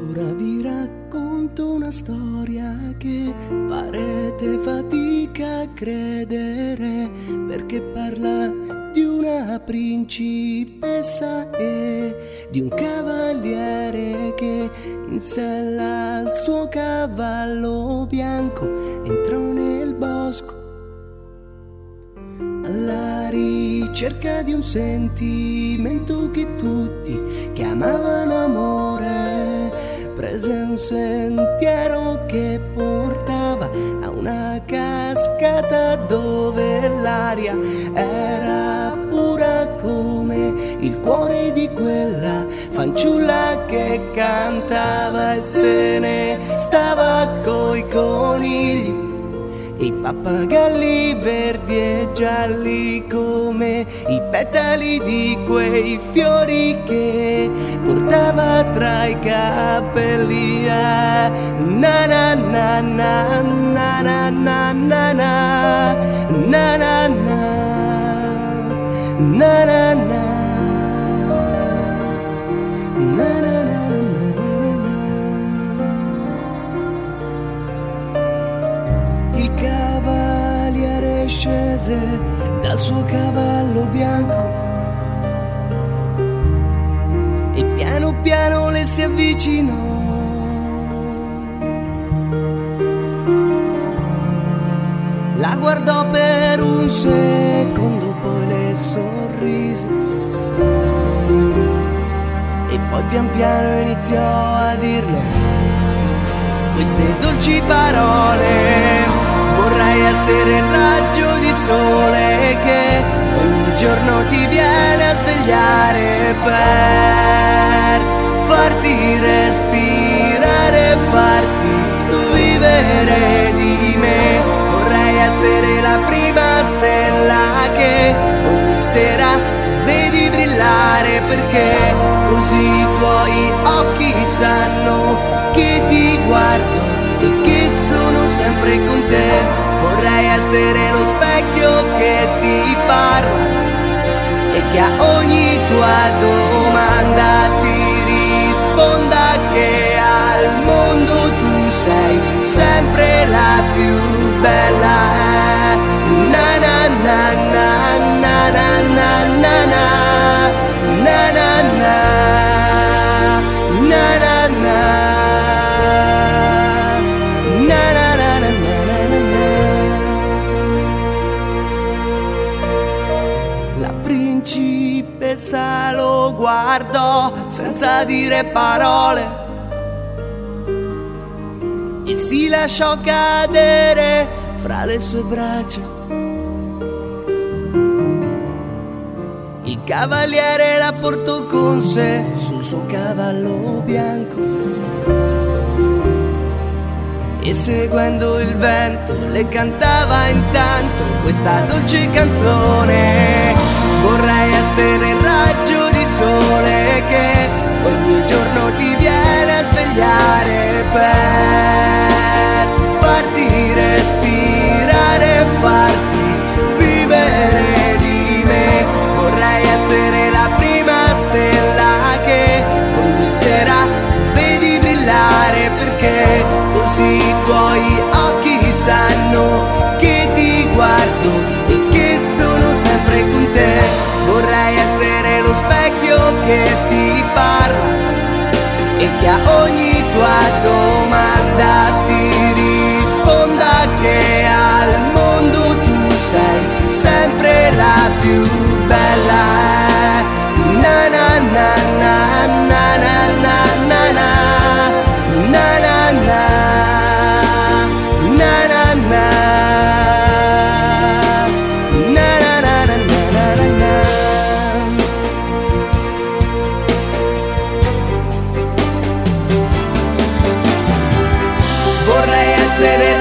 Ora vi racconto una storia che farete fatica a credere, perché parla di una principessa e di un cavaliere che in sella al suo cavallo bianco entrò nel bosco alla ricerca di un sentimento che tutti chiamavano amore. Prese un sentiero che portava a una cascata dove l'aria era pura come il cuore di quella fanciulla che cantava e se ne stava coi conigli, i pappagalli verdi e gialli come i petali di quei fiori che portava tra i capelli. Na na na na na na na na na na na na na na. Il cavaliere scese dal suo cavallo bianco e piano piano le si avvicinò. La guardò per un secondo, poi le sorrise e poi pian piano iniziò a dirle queste dolci parole. Vorrei essere il raggio di sole che ogni giorno ti viene a svegliare per farti respirare, farti vivere di me. Vorrei essere la prima stella che ogni sera vedi brillare, perché così i tuoi occhi sanno che ti guardo e che sono sempre con te. Vorrei essere lo specchio che ti parla e che a ogni tua domanda ti risponda che al mondo tu sei sempre la più bella. Na na na na na na na na na na na na na. La principessa lo guardò senza dire parole e si lasciò cadere fra le sue braccia. Il cavaliere la portò con sé sul suo cavallo bianco e seguendo il vento le cantava intanto questa dolce canzone. Vorrei essere il raggio di sole che ogni giorno ti viene a svegliare per farti respirare, farti vivere di me. Vorrei essere la prima stella che ogni sera vedi brillare, perché così i tuoi occhi sanno che ti guardo e che sono sempre con te. Vorrei essere lo specchio che ti parla e che a ogni tua domanda ti risponda che al mondo tu sei sempre la più bella. Na na na na na na na na na na na na na. Vorrei essere